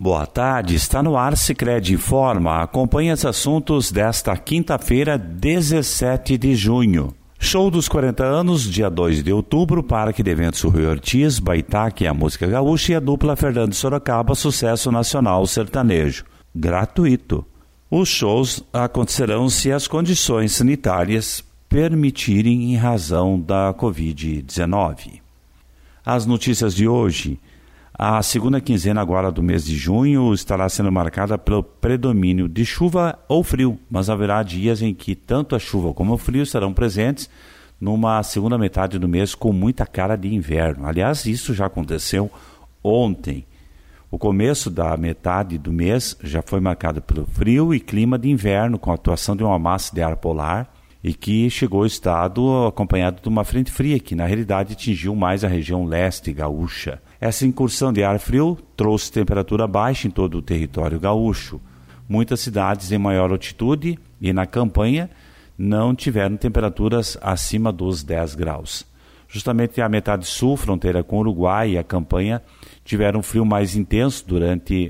Boa tarde, está no ar Sicredi Informa. Acompanhe os assuntos desta quinta-feira, 17 de junho. Show dos 40 anos, dia 2 de outubro, Parque de Eventos Rui Ortiz, Baitaque, a música gaúcha e a dupla Fernando Sorocaba, sucesso nacional sertanejo. Gratuito. Os shows acontecerão se as condições sanitárias permitirem em razão da Covid-19. As notícias de hoje. A segunda quinzena agora do mês de junho estará sendo marcada pelo predomínio de chuva ou frio, mas haverá dias em que tanto a chuva como o frio serão presentes numa segunda metade do mês com muita cara de inverno. Aliás, isso já aconteceu ontem. O começo da metade do mês já foi marcado pelo frio e clima de inverno, com a atuação de uma massa de ar polar e que chegou ao estado acompanhado de uma frente fria que na realidade atingiu mais a região leste gaúcha. Essa incursão de ar frio trouxe temperatura baixa em todo o território gaúcho. Muitas cidades em maior altitude e na campanha não tiveram temperaturas acima dos 10 graus. Justamente a metade sul, fronteira com o Uruguai e a campanha, tiveram um frio mais intenso durante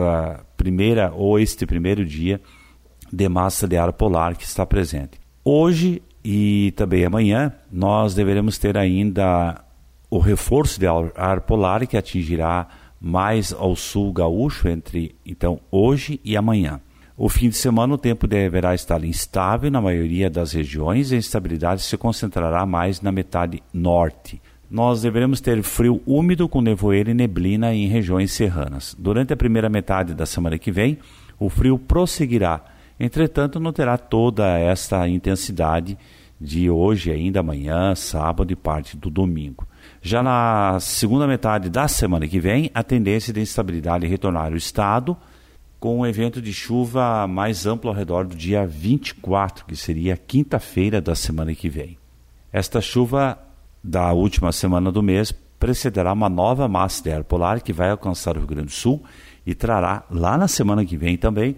este primeiro dia de massa de ar polar que está presente. Hoje e também amanhã nós deveremos ter ainda o reforço de ar polar que atingirá mais ao sul gaúcho entre hoje e amanhã. O fim de semana o tempo deverá estar instável na maioria das regiões e a instabilidade se concentrará mais na metade norte. Nós deveremos ter frio úmido com nevoeiro e neblina em regiões serranas. Durante a primeira metade da semana que vem, o frio prosseguirá. Entretanto, não terá toda esta intensidade de hoje, ainda amanhã, sábado e parte do domingo. Já na segunda metade da semana que vem, a tendência de instabilidade retornar ao estado, com um evento de chuva mais amplo ao redor do dia 24, que seria quinta-feira da semana que vem. Esta chuva da última semana do mês precederá uma nova massa de ar polar que vai alcançar o Rio Grande do Sul e trará lá na semana que vem também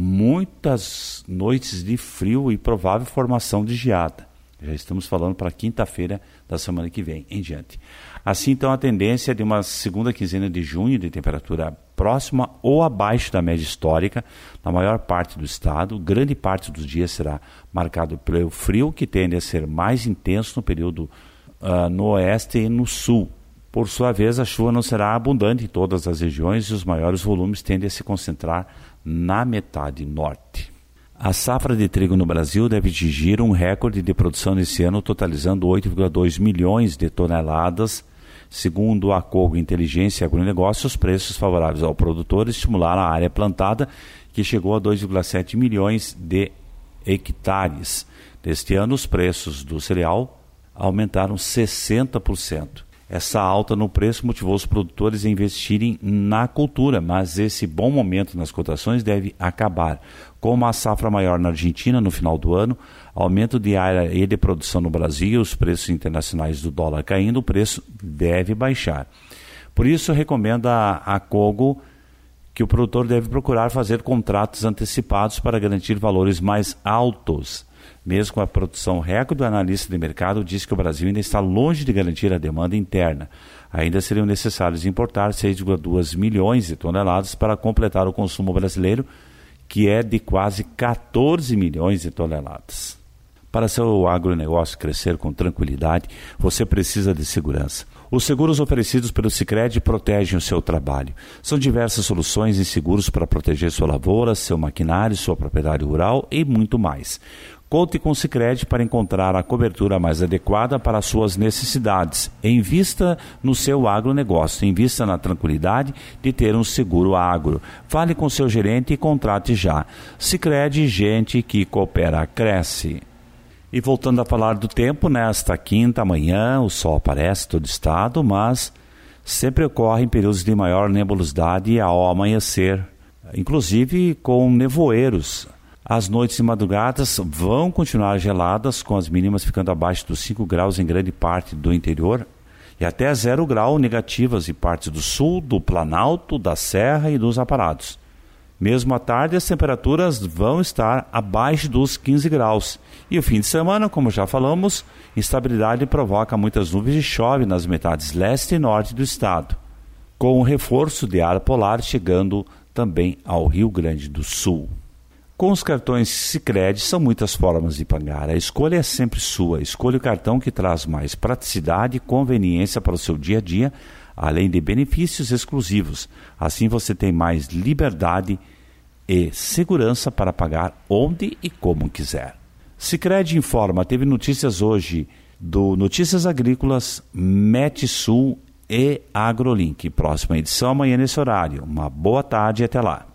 muitas noites de frio e provável formação de geada. Já estamos falando para quinta-feira da semana que vem em diante. Assim, então, a tendência é de uma segunda quinzena de junho de temperatura próxima ou abaixo da média histórica na maior parte do estado. Grande parte dos dias será marcado pelo frio, que tende a ser mais intenso no período no oeste e no sul. Por sua vez, a chuva não será abundante em todas as regiões e os maiores volumes tendem a se concentrar na metade norte. A safra de trigo no Brasil deve atingir um recorde de produção nesse ano, totalizando 8,2 milhões de toneladas. Segundo a Cogo Inteligência e Agronegócio, os preços favoráveis ao produtor estimularam a área plantada, que chegou a 2,7 milhões de hectares. Neste ano, os preços do cereal aumentaram 60%. Essa alta no preço motivou os produtores a investirem na cultura, mas esse bom momento nas cotações deve acabar. Com uma safra maior na Argentina no final do ano, aumento de área e de produção no Brasil e os preços internacionais do dólar caindo, o preço deve baixar. Por isso, recomenda a Cogo que o produtor deve procurar fazer contratos antecipados para garantir valores mais altos. Mesmo com a produção recorde, o analista de mercado diz que o Brasil ainda está longe de garantir a demanda interna. Ainda seriam necessários importar 6,2 milhões de toneladas para completar o consumo brasileiro, que é de quase 14 milhões de toneladas. Para seu agronegócio crescer com tranquilidade, você precisa de segurança. Os seguros oferecidos pelo Sicredi protegem o seu trabalho. São diversas soluções em seguros para proteger sua lavoura, seu maquinário, sua propriedade rural e muito mais. Conte com o Sicredi para encontrar a cobertura mais adequada para as suas necessidades. Invista no seu agronegócio, invista na tranquilidade de ter um seguro agro. Fale com seu gerente e contrate já. Sicredi, gente que coopera, cresce. E voltando a falar do tempo, nesta quinta manhã o sol aparece em todo o estado, mas sempre ocorre em períodos de maior nebulosidade ao amanhecer, inclusive com nevoeiros. As noites e madrugadas vão continuar geladas, com as mínimas ficando abaixo dos 5 graus em grande parte do interior e até 0 grau negativas em partes do sul, do Planalto, da Serra e dos Aparados. Mesmo à tarde, as temperaturas vão estar abaixo dos 15 graus. E o fim de semana, como já falamos, instabilidade provoca muitas nuvens e chove nas metades leste e norte do estado. com o reforço de ar polar chegando também ao Rio Grande do Sul. Com os cartões Sicredi são muitas formas de pagar. A escolha é sempre sua. Escolha o cartão que traz mais praticidade e conveniência para o seu dia a dia, além de benefícios exclusivos. Assim você tem mais liberdade e segurança para pagar onde e como quiser. Sicredi informa, teve notícias hoje do Notícias Agrícolas, Metsul e AgroLink. Próxima edição amanhã nesse horário. Uma boa tarde e até lá.